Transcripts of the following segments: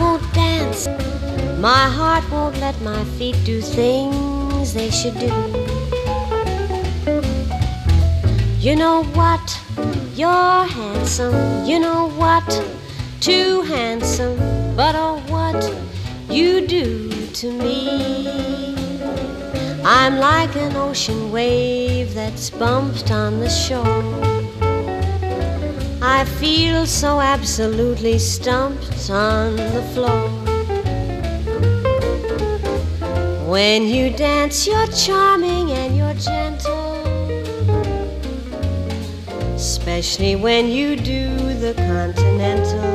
won't dance. My heart won't let my feet do things they should do. You know what? You're handsome. You know what? Too handsome. But oh, what you do to me. I'm like an ocean wave that's bumped on the shore. I feel so absolutely stumped on the floor. When you dance, you're charming and you're gentle, especially when you do the continental.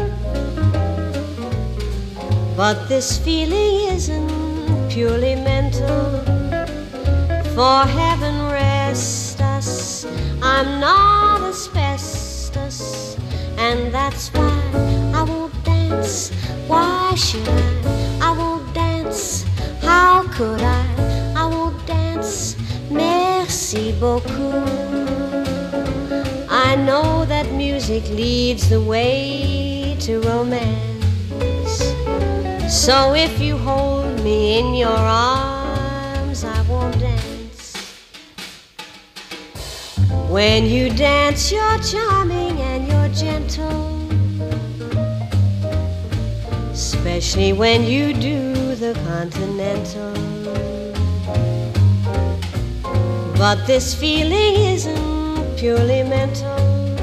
But this feeling isn't purely mental. For heaven rest us, I'm not asbestos, and that's why I won't dance. Why should I won't dance. How could I won't dance. Merci beaucoup. I know that music leads the way to romance. So if you hold me in your arms, I won't dance. When you dance, you're charming and you're gentle, especially when you do the continental. But this feeling isn't purely mental.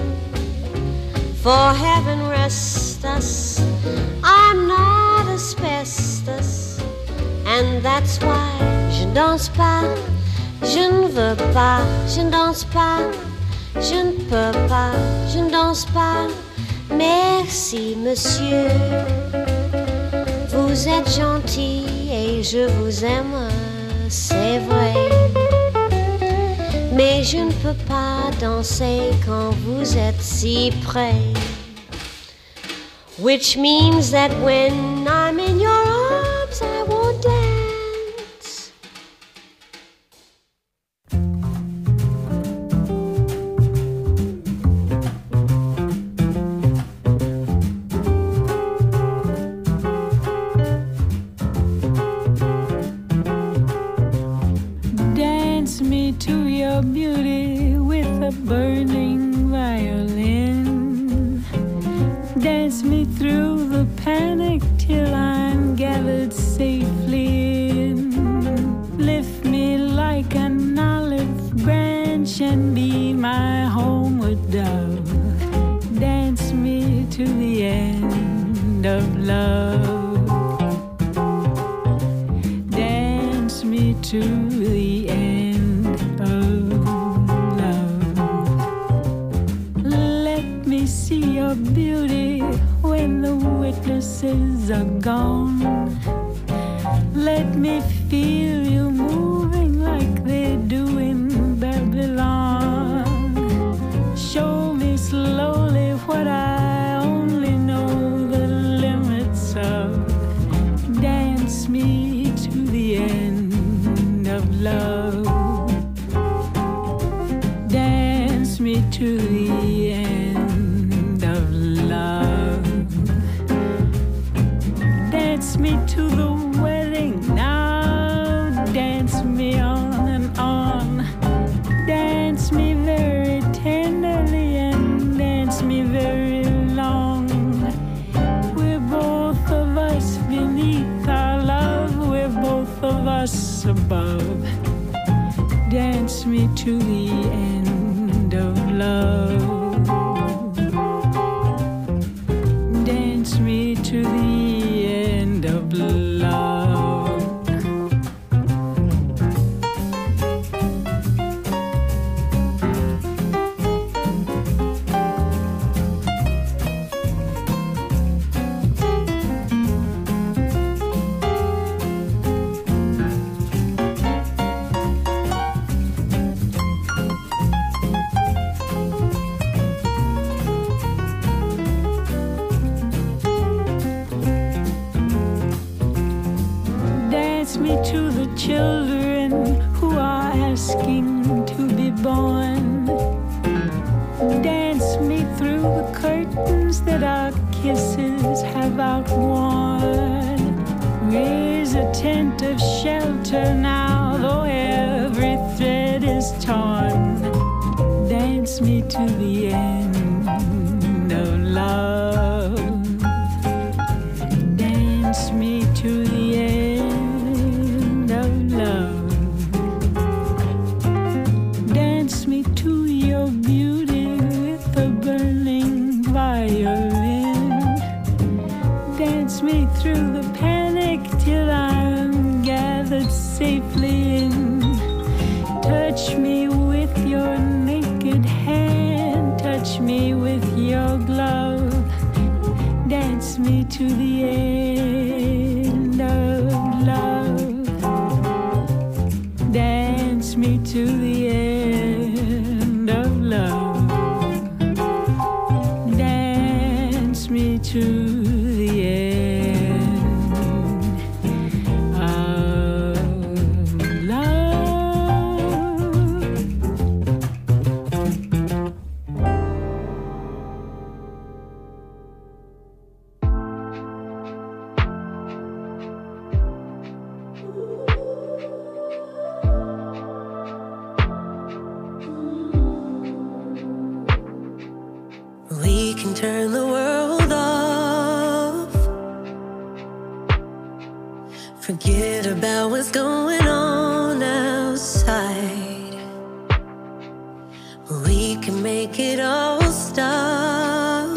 For heaven rest us, I'm not asbestos, and that's why je ne danse pas. Je ne veux pas, je ne danse pas, je ne peux pas, je ne danse pas. Merci, monsieur. Vous êtes gentil et je vous aime, c'est vrai. Mais je ne peux pas danser quand vous êtes si près. Which means that when I'm in your arms, I won't dance. Dance me to your beauty with a burning violin. Dance me through the panic till I'm gathered safely in. Lift me like an olive branch and be my homeward dove. Dance me to the end of love. Dance me to the end of love. Let me see your beauty when the witnesses are gone. Let me feel you moving like they do in Babylon. Show me slowly what I only know the limits of. Dance me to the end of love. Dance me to the end of love. Dance me to the wedding now. Dance me on and on. Dance me very tenderly and dance me very long. We're both of us beneath our love. We're both of us above. Dance me to the end of love. Dance me to the end of love. Dance me to the children who are asking to be born. Dance me through the curtains that our kisses have outworn. out of shelter now, though every thread is torn. Dance me to the end of love. Dance me to the end of love. Dance me to your beauty with a burning violin. Dance me through the panic till I'm gathered safely in. Touch me with your naked hand. Touch me with your glove. Dance me to the end of love. Dance me to the end of love. Dance me to the end of love. We can turn the world off. Forget about what's going on outside. We can make it all stop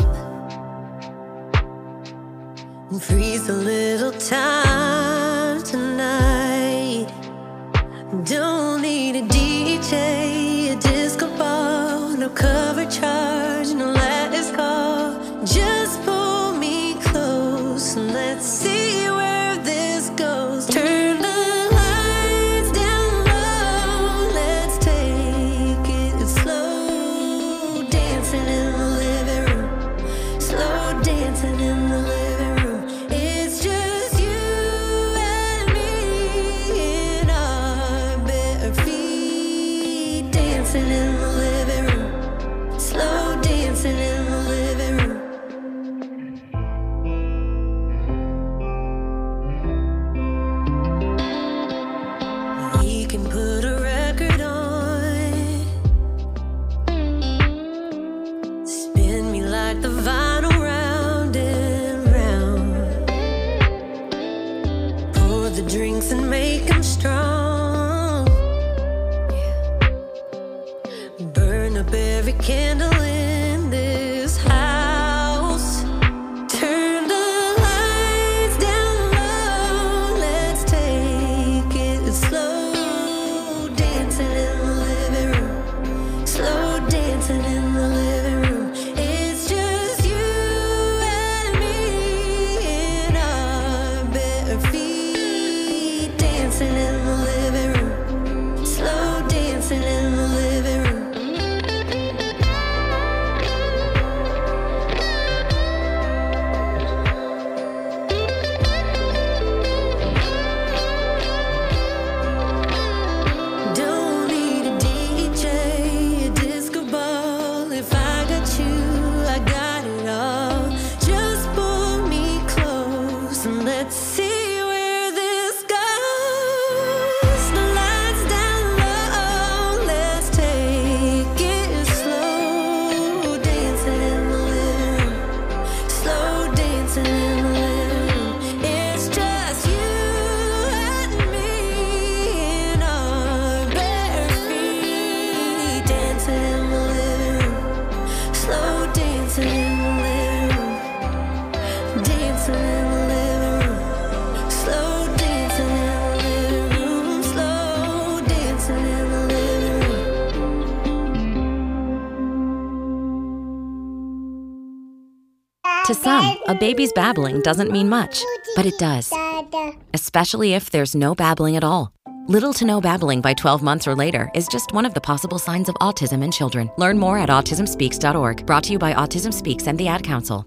and freeze a little time tonight. Don't need a DJ, a disco ball, no cover charge, no last call. Just pull me close and let's see where this goes. Turn the lights down low, let's take it slow. Dancing in the living room, slow dancing in the living room. It's just you and me in our bare feet. Dancing in the living room, slow dancing in the living room. We can put a record on, spin me like the vinyl round and round. Pour the drinks and make them strong. Burn up every candle in this house. Turn the lights down low, let's take it slow. Dancing in the living room, slow dancing in the living room. It's just you and me in our bare feet. Dancing in the living room, slow dancing in the living room. Don't need a DJ, a disco ball. If I got you, I got it all. Just pull me close and let's see where this goes. The lights down low, let's take it slow. Dancing in the living room, slow dancing in the living room. It's just you and me in our bare feet. Dancing in the living room, slow dancing in the living room. Dancing in the living room, slow dancing in the living room. Slow dancing in the living room. To some, a baby's babbling doesn't mean much, but it does. Especially if there's no babbling at all. Little to no babbling by 12 months or later is just one of the possible signs of autism in children. Learn more at autismspeaks.org. Brought to you by Autism Speaks and the Ad Council.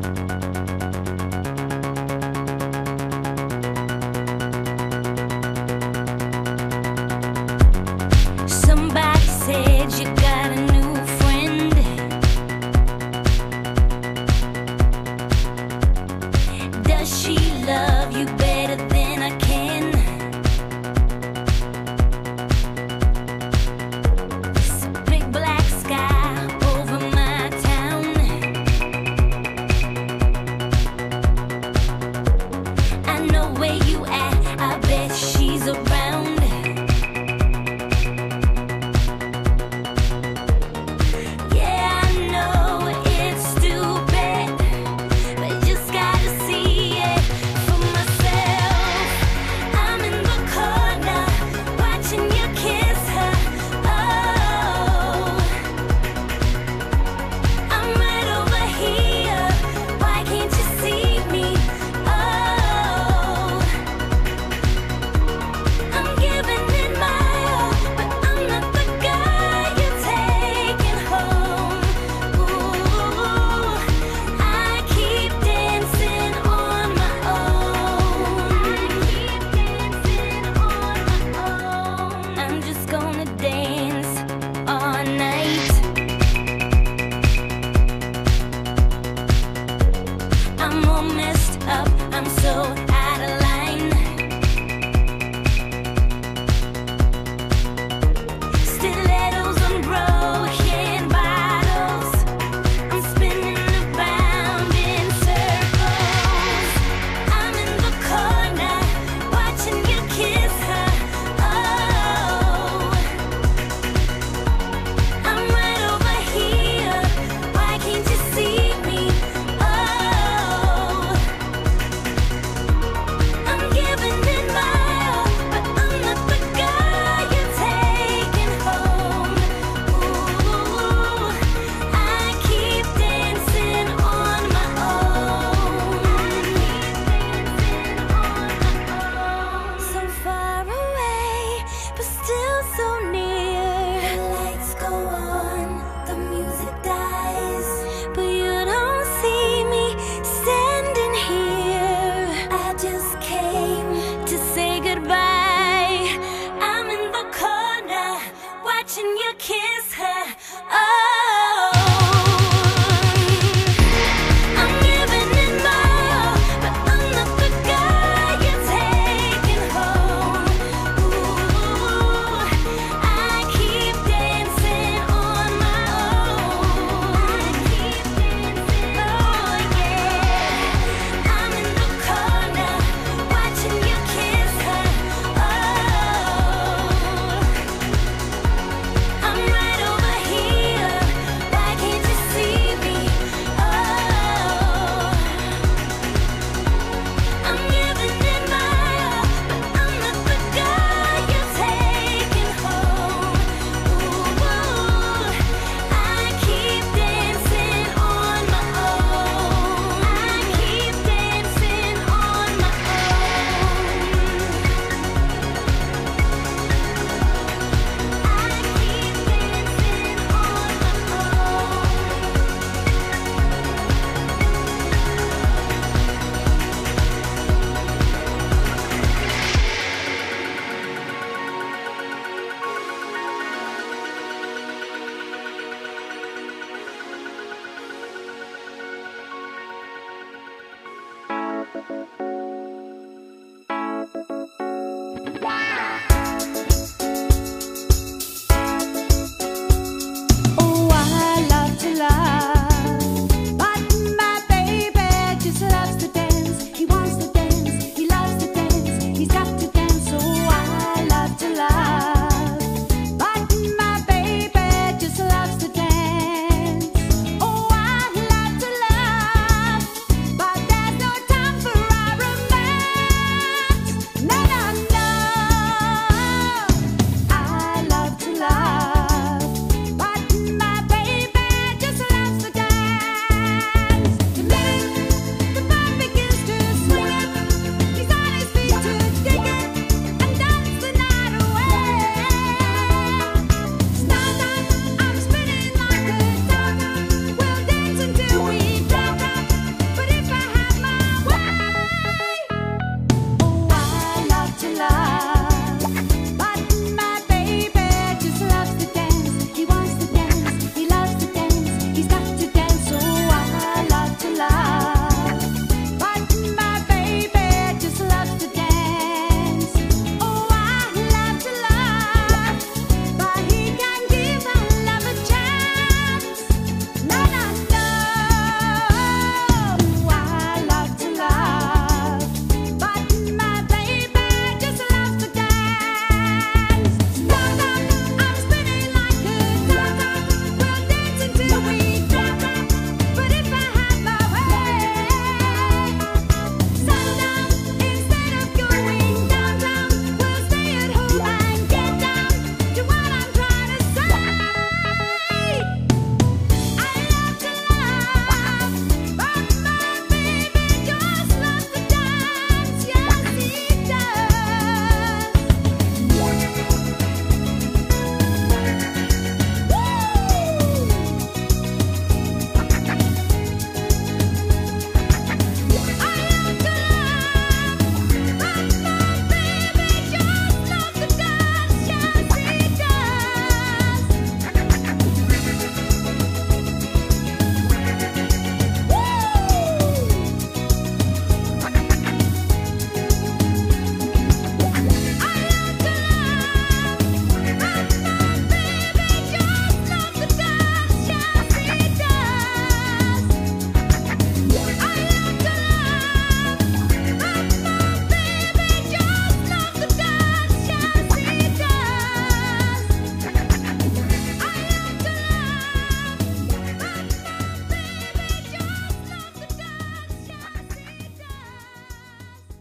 Somebody said you got a new friend. Does she love you better than I can? It's a big black sky over my town. I know where you at, I bet she's around. Yeah, I know it's stupid, but just gotta see it for myself. I'm in the corner, watching you kiss her. Oh, I'm right over here. Why can't you see me? Oh, I'm giving it my all, but I'm not the guy you're taking home. Ooh, I keep dancing on my own. I'm just gonna dance all night. I'm all messed up, I'm so out of line. Stilettos and broken bottles, I'm spinning around in circles. I'm in the corner, watching you kiss her. Oh, I'm right over here. Why can't you see me? Oh,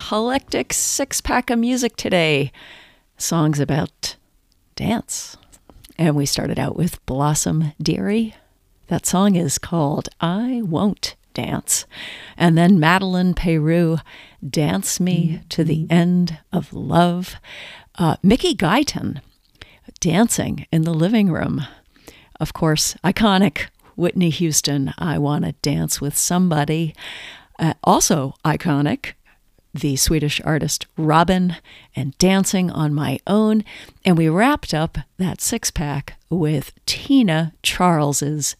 eclectic six-pack of music today. Songs about dance. And we started out with Blossom Dearie. That song is called I Won't Dance. And then Madeleine Peyrou, Dance Me to the End of Love. Mickey Guyton, Dancing in the Living Room. Of course, iconic Whitney Houston, I Wanna Dance with Somebody. Also iconic, the Swedish artist Robin and Dancing on My Own. And we wrapped up that six-pack with Tina Charles's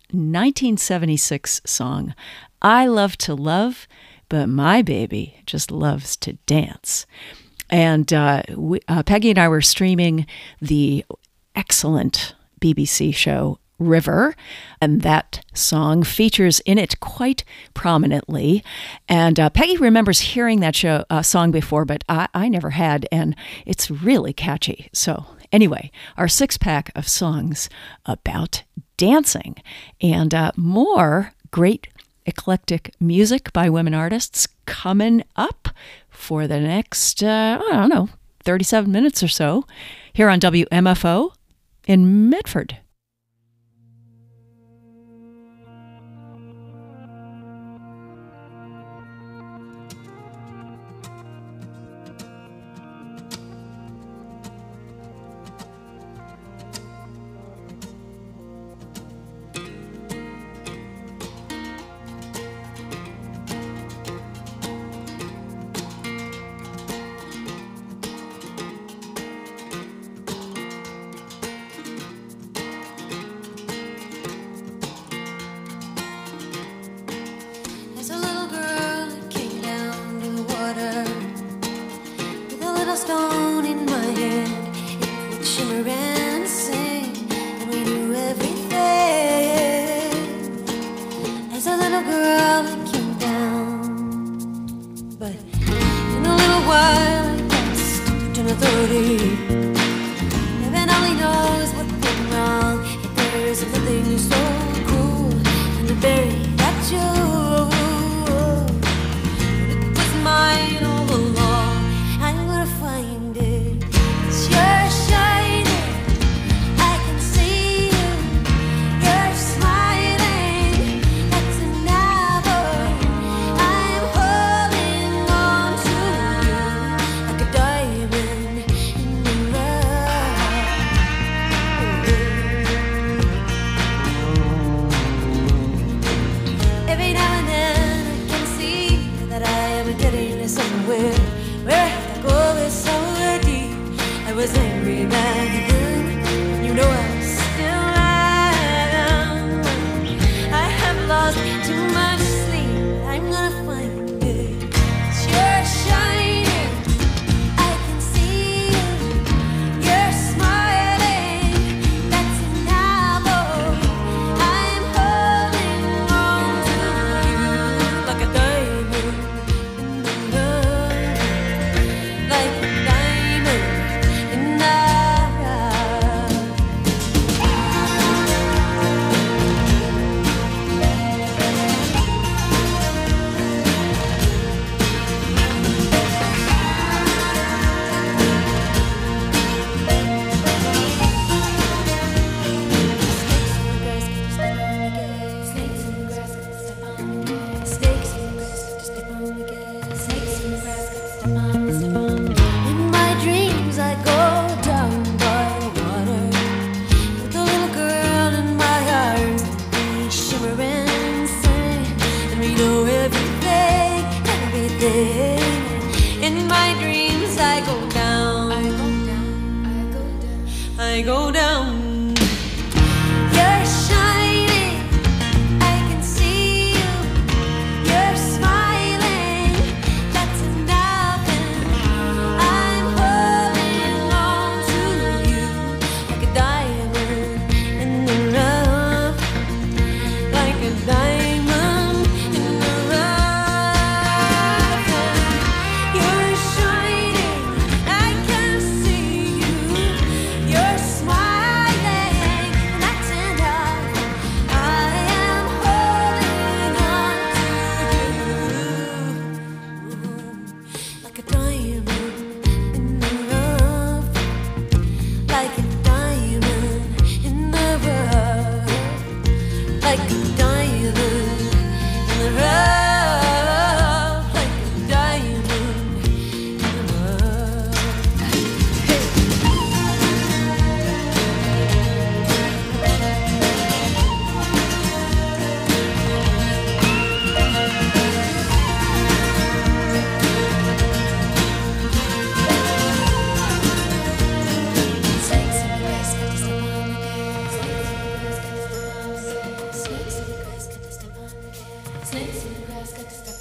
1976 song, I Love to Love, but my baby just loves to dance. And Peggy and I were streaming the excellent BBC show River, and that song features in it quite prominently. And Peggy remembers hearing that song before, but I never had, and it's really catchy. So anyway, our six-pack of songs about dancing, and more great eclectic music by women artists coming up for the next, 37 minutes or so here on WMFO in Medford. You're shining, I can see you. You're smiling.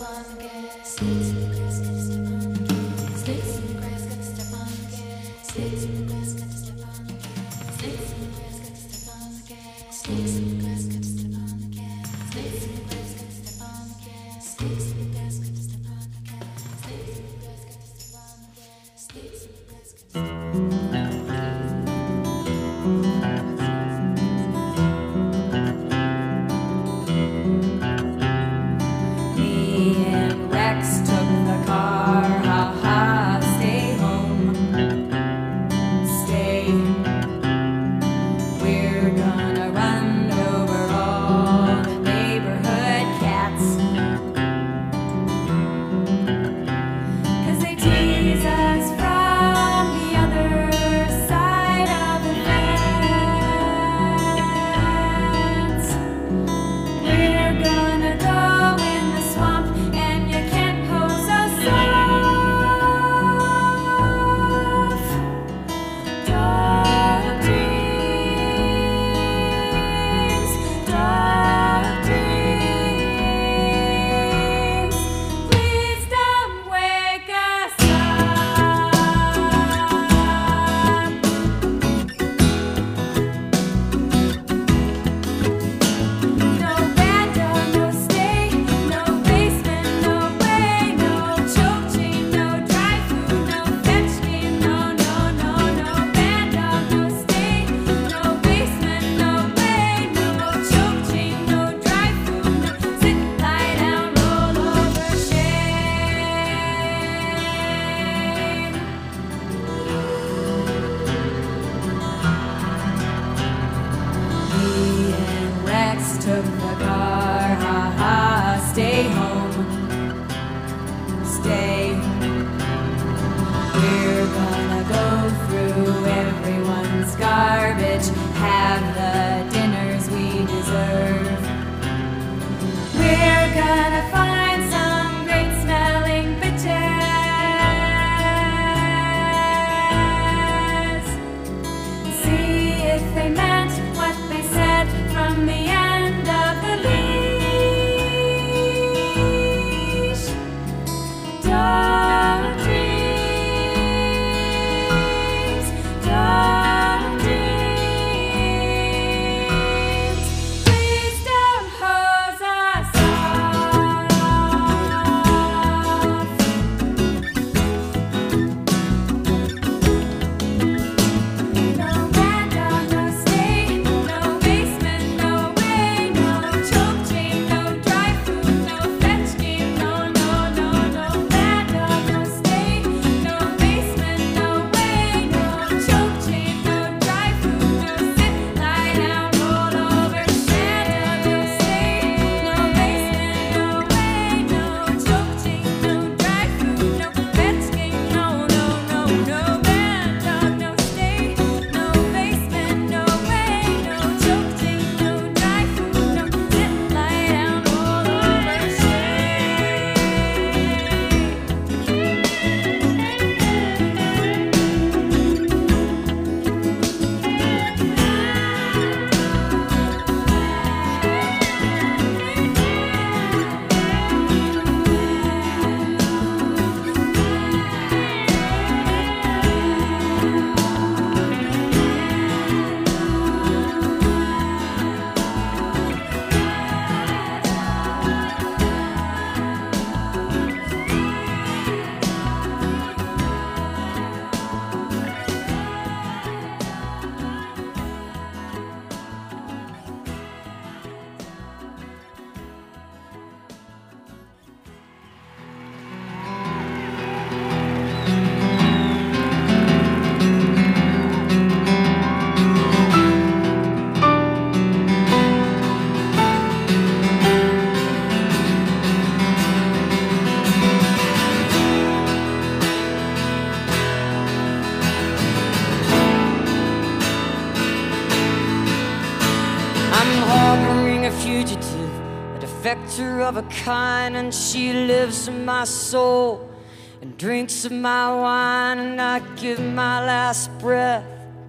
defector of a kind, and she lives in my soul and drinks of my wine, and I give my last breath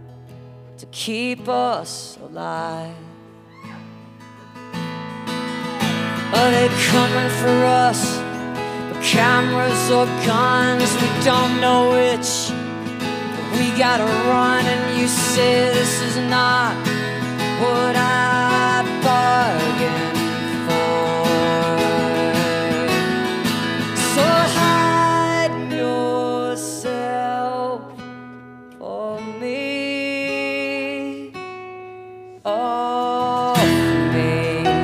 to keep us alive. Are they coming for us? cameras or guns, we don't know which. We gotta run, and you say this is not what I bargained for. So hide yourself for me, oh, me.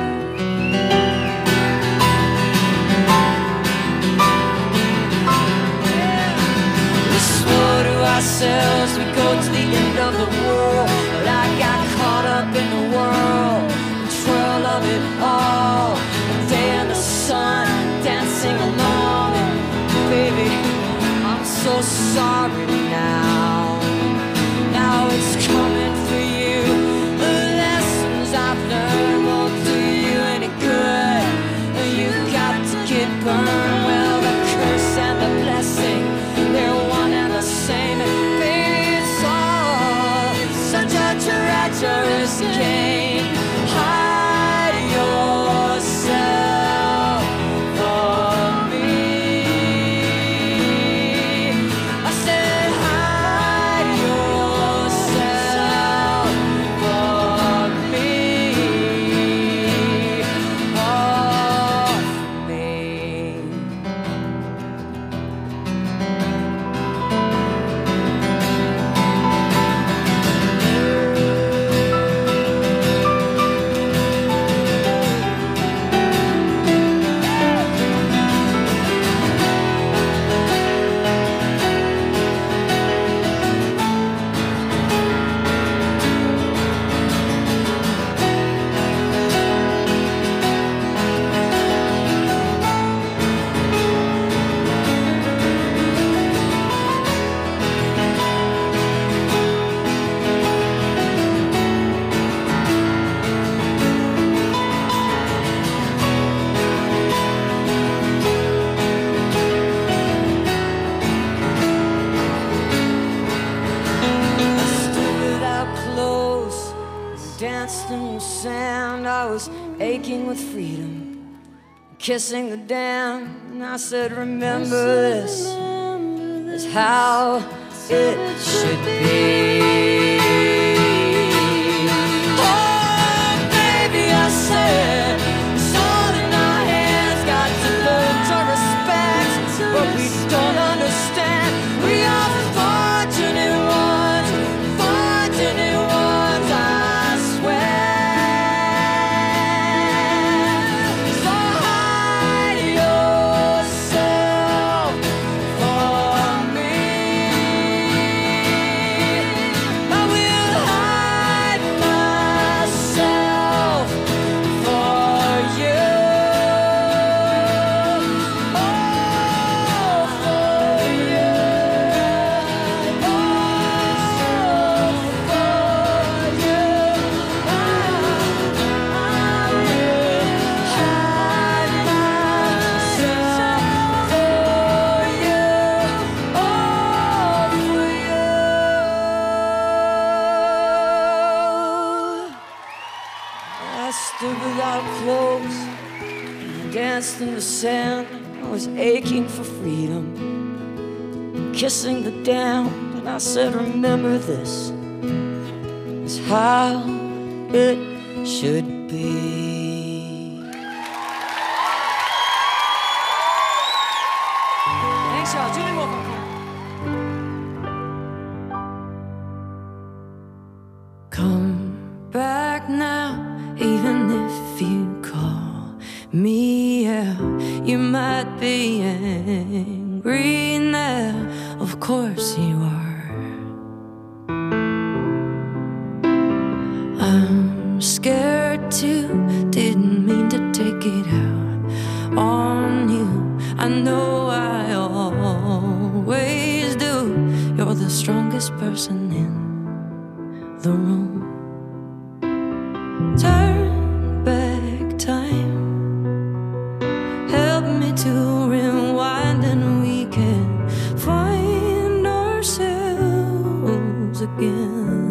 We swore to ourselves we go to the end of the world, but I got caught up in the world, control of it all. The day in the sun, dancing along, and baby, I'm so sorry now. Now it's coming for you. The lessons I've learned won't do you any good. You got to get burned. Well, the curse and the blessing, they're one and the same. And baby, it's all such a treacherous game. Hide yourself for me. I said hide yourself for me, off me. Danced in the sand, I was aching with freedom, kissing the damned, and I said, remember this is how it should be. Oh, baby, I said, it's all in our hands, got to learn to respect what we don't understand. We are fortunate ones, fortunate ones, I swear. So hide yourself for me. I will hide myself for you. Oh, for you. Oh, for you. I will hide myself for you. Oh, for you. I stood without clothes, danced in the sand. I was aching for freedom, kissing the damned, and I said, remember this is how it should be. Thanks, y'all. Julie Wolf. Come back now, even if you call me out. You might be angry now, of course you are. I'm scared too, didn't mean to take it out on you. I know I always do. You're the strongest person in the room. Turn back time, help me to rewind, and we can find ourselves again.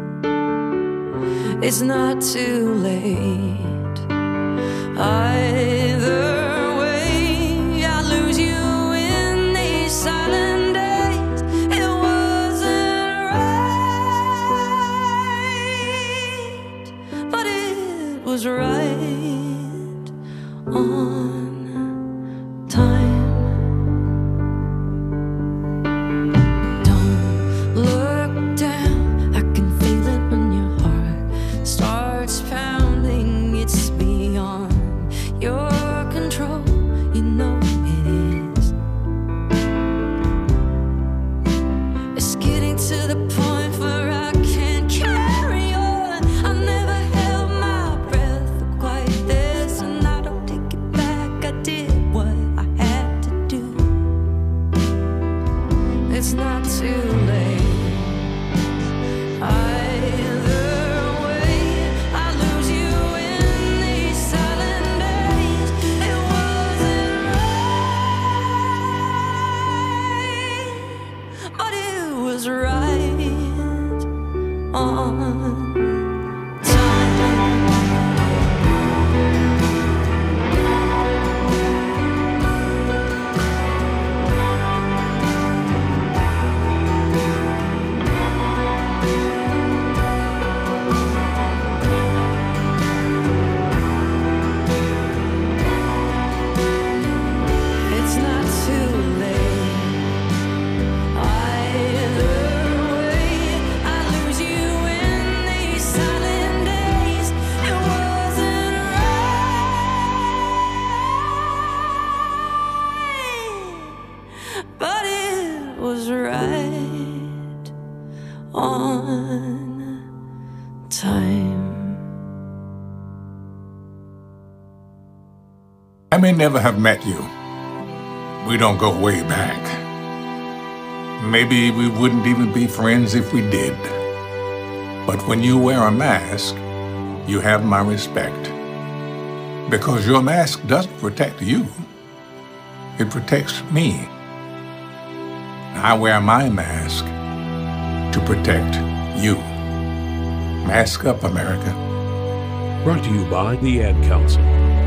It's not too late either way. I lose you was right on. I may never have met you. We don't go way back. Maybe we wouldn't even be friends if we did. But when you wear a mask, you have my respect. Because your mask doesn't protect you. It protects me. I wear my mask to protect you. Mask up, America. Brought to you by the Ad Council.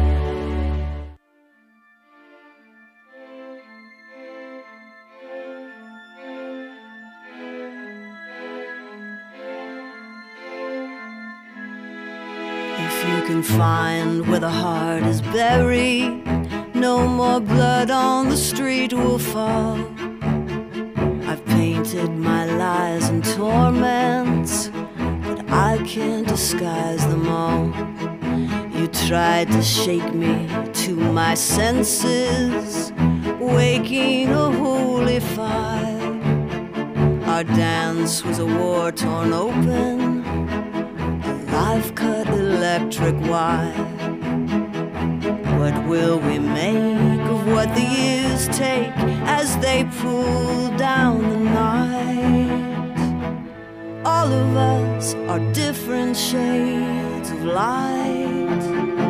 Can find where the heart is buried. No more blood on the street will fall. I've painted my lies and torments, but I can't disguise them all. You tried to shake me to my senses, waking a holy fire. Our dance was a war torn open, I've cut electric wire. What will we make of what the years take as they pull down the night? All of us are different shades of light.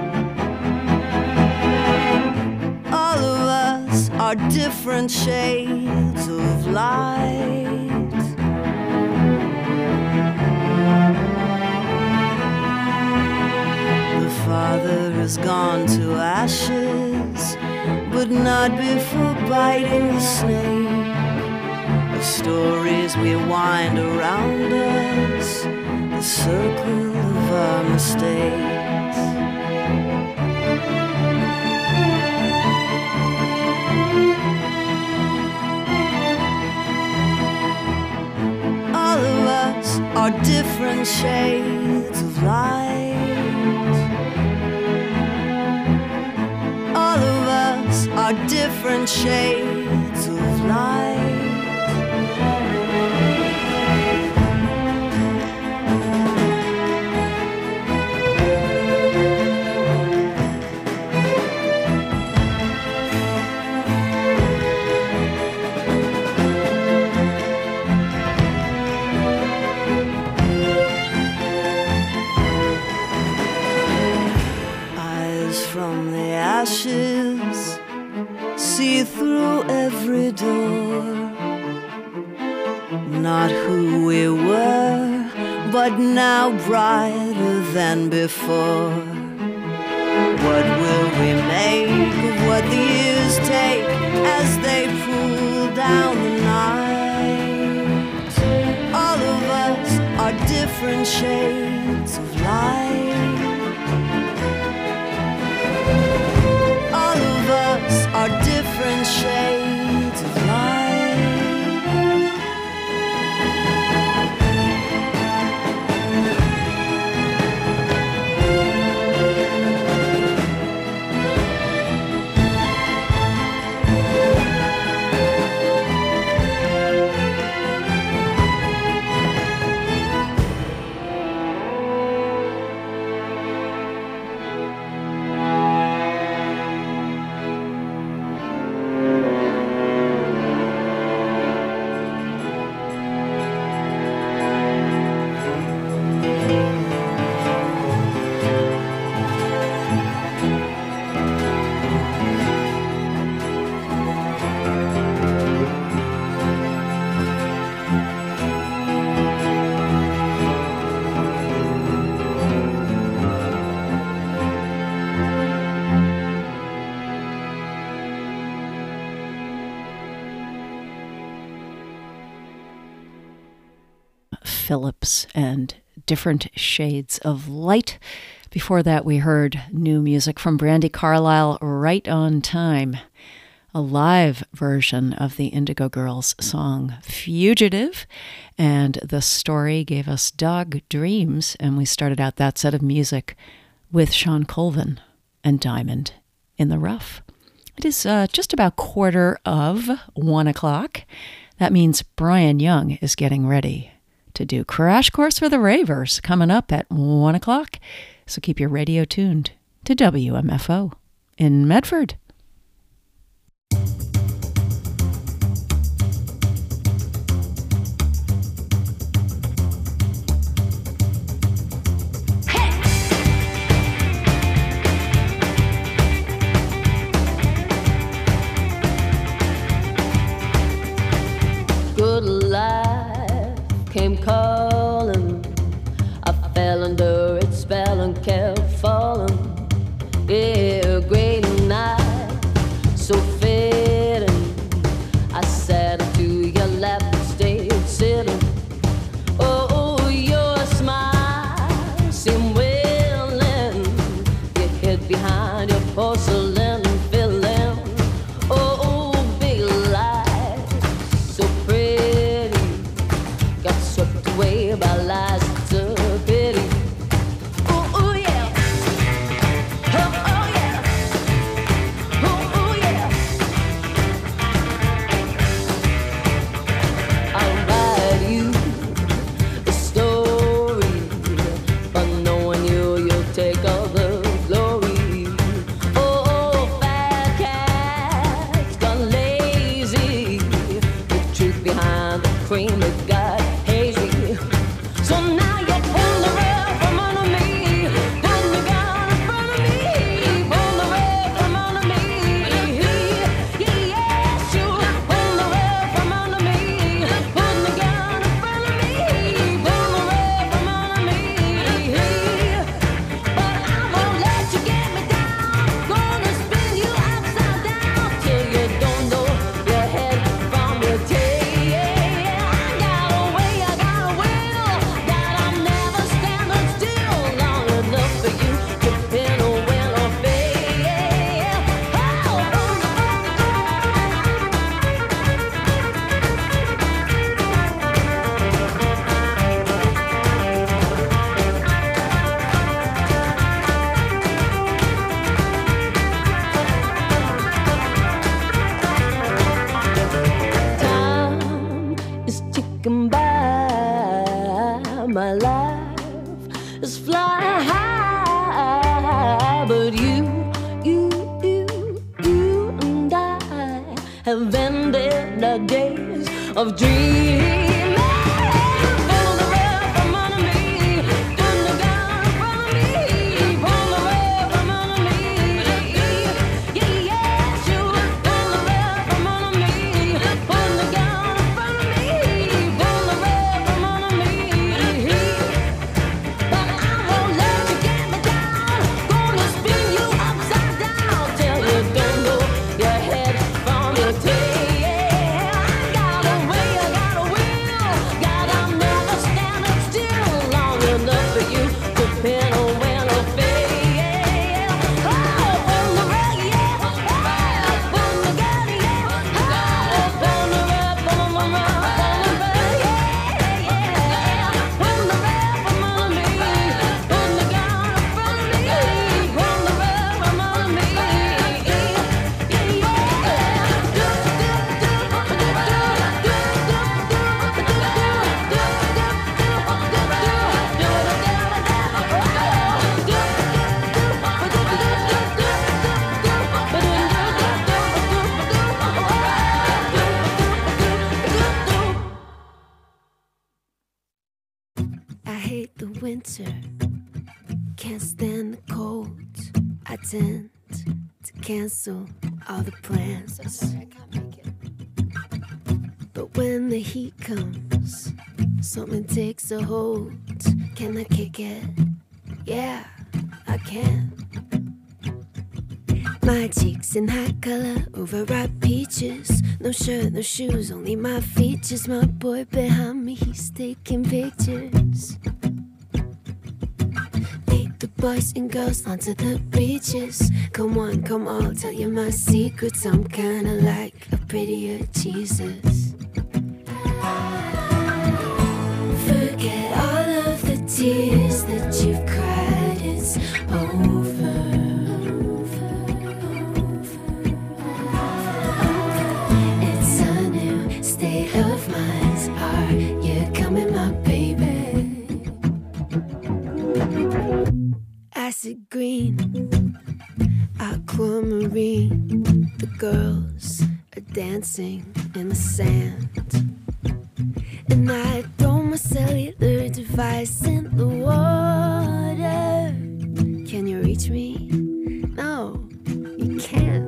All of us are different shades of light. Father has gone to ashes, but not before biting the snake. The stories we wind around us, the circle of our mistakes. All of us are different shades of light. Are different shades of light. Eyes from the ashes see through every door. Not who we were, but now brighter than before. What will we make of what the years take as they pull down the night? All of us are different shades of light. Are different shades of light. Phillips and Different Shades of Light. Before that, we heard new music from Brandi Carlile, Right on Time, a live version of the Indigo Girls song Fugitive. And The Story gave us Dog Dreams, and we started out that set of music with Shawn Colvin and Diamond in the Rough. It is just about 1:15. That means Brian Young is getting ready to do Crash Course for the Ravers coming up at 1 o'clock. So keep your radio tuned to WMFO in Medford. Good life came calling. I fell under its spell and kept falling. Yeah, great night, so fitting. I sat into your lap and stayed sitting. Oh, your smile seemed willing. You hid behind your porcelain filling. Oh, big light, so pretty. Got swept away by lies, it's a pity. Oh, oh yeah. Oh, oh yeah. Oh, oh yeah. I'll write you a story, but knowing you'll take all the glory. Oh, fat cat's gone lazy. The truth behind the cream it got hazy. So now you pull the rug from under me, pull the gun in front of me, pull the rug from under me. Yes, you pull the rug from under me, pull the gun in front of me, pull the rug from under me. But I won't let you get me down. Gonna spin you upside down till you don't know your head from your tail. I got a way, I got a will, that I'm never standing still long enough for you to pin a will or fail. Time is ticking by, my life is flying high, but you and I have ended the days of dreaming. Pull the rug from under me, pull the gun in front of me, pull the rug from under me. Yes, you pull the rug from under me, pull the gun in front of me, pull the rug from under me. But I won't let you get me down. Gonna spin you upside down till you don't know your head from your tail. I got a way, I got a will, God, I'm never standing still long enough for you to pin a win or fail. Oh, pull the rug, yeah, pull the gun, yeah, pull the rug, pull the rug, yeah. Pull the rug from under me, pull the gun in front of me, pull the rug from under me. I hate the winter, can't stand the cold. I tend to cancel all the plans. So sorry, I can't make it. But when the heat comes, something takes a hold. Can I kick it? Yeah, I can. My cheeks in hot color, overripe peaches. No shirt, no shoes, only my features. My boy behind me, he's taking pictures. Lead the boys and girls onto the beaches. Come on, come on, tell you my secrets. I'm kinda like a prettier Jesus. Forget all of the tears that you've cried, it's over. It's a new state of mind. Are you coming, my baby? Acid green, aquamarine. The girls are dancing in the sand. And I throw my cellular device in the water. Can you reach me? No, you can't.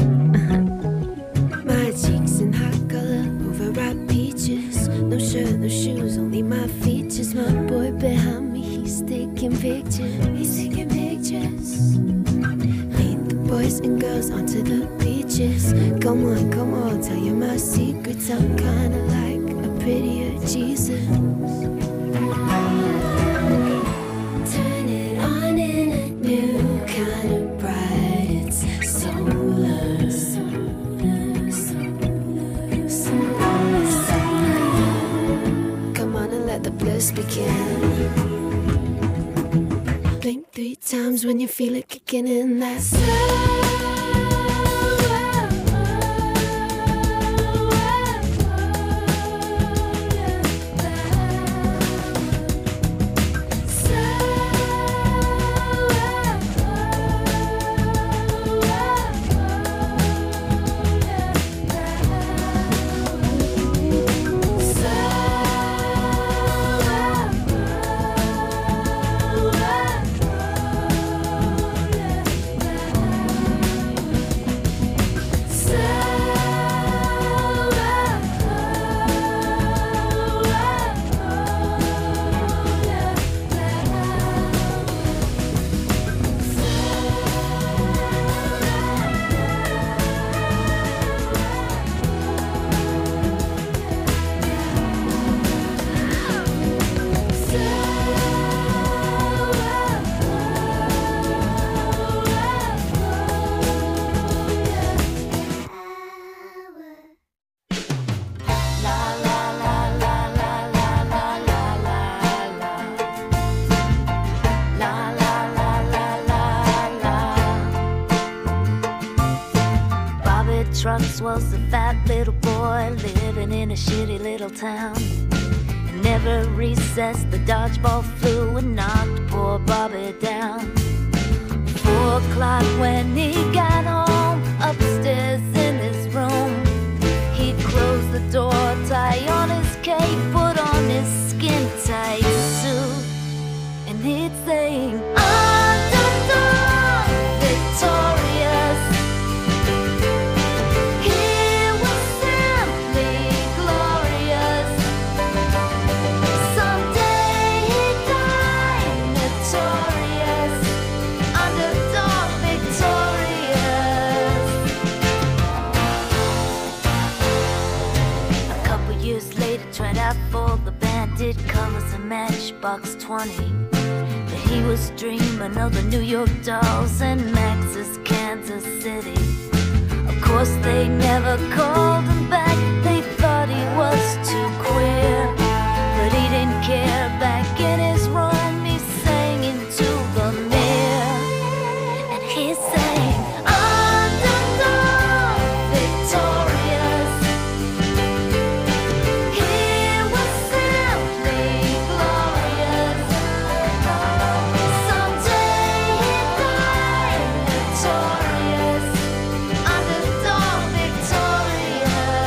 My cheeks in hot color, overripe peaches. No shirt, no shoes, only my features. My boy behind me, he's taking pictures. He's taking pictures. Lead the boys and girls onto the beaches. Come on, tell you my secrets. I'm kinda like prettier Jesus. Turn it on in a new kind of bright. It's solar. Come on and let the bliss begin. Blink 3 times when you feel it kicking in. That Trucks was a fat little boy living in a shitty little town. And every recess the dodgeball flew and knocked poor Bobby down. 4 o'clock when he got home, upstairs in his room, he'd close the door, tie on his cape, put on his skin tight suit, and he'd sing, "Underdog, victorious." For the bandit covers a Matchbox 20, but he was dreaming of the New York Dolls and Max's Kansas City. Of course they never called him back, they thought he was too queer, but he didn't care. Back in his room he sang into the mirror, and he sang, "Underdog, victorious." Victorious, underdog, victorious.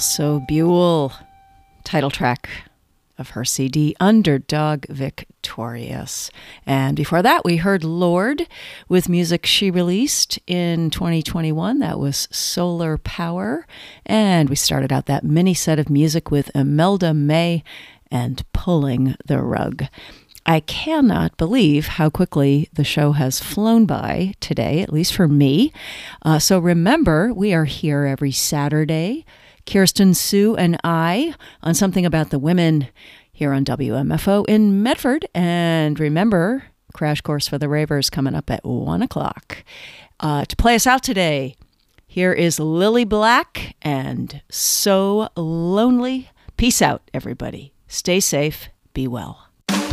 Also Buell, title track of her CD, Underdog Victorious. And before that, we heard Lorde with music she released in 2021. That was Solar Power. And we started out that mini set of music with Imelda May and Pulling the Rug. I cannot believe how quickly the show has flown by today, at least for me. So remember, we are here every Saturday, Kirsten, Sue, and I, on Something About the Women here on WMFO in Medford. And remember, Crash Course for the Ravers coming up at 1 o'clock. To play us out today, here is Lily Black and So Lonely. Peace out, everybody. Stay safe. Be well.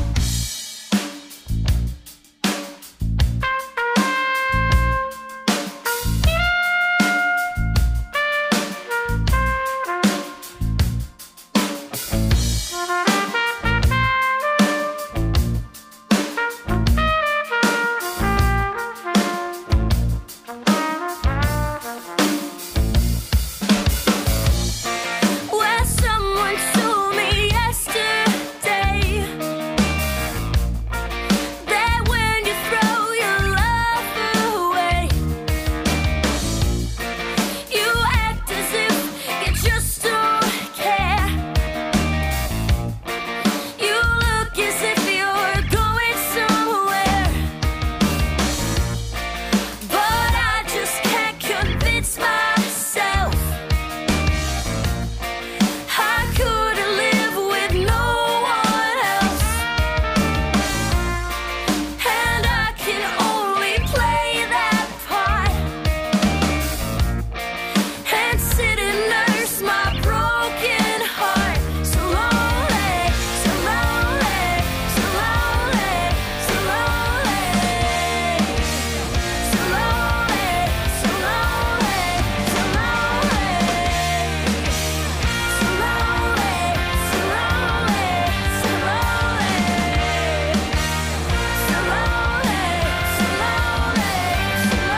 Where someone told me yesterday that when you throw your love away, you act as if you just don't care. You look as if you're going somewhere, but I just can't convince myself I couldn't live with no one else, and I can only play that part and sit and nurse my broken heart. So lonely, so lonely, so lonely, so lonely, so lonely, so lonely, so lonely. So lonely, so lonely, so lonely, so lonely, so lonely, so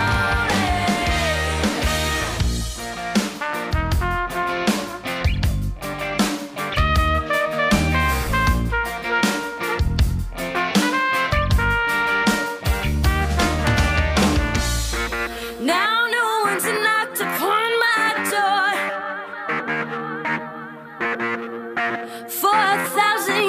lonely. Now no one's knocked upon my door for 1,000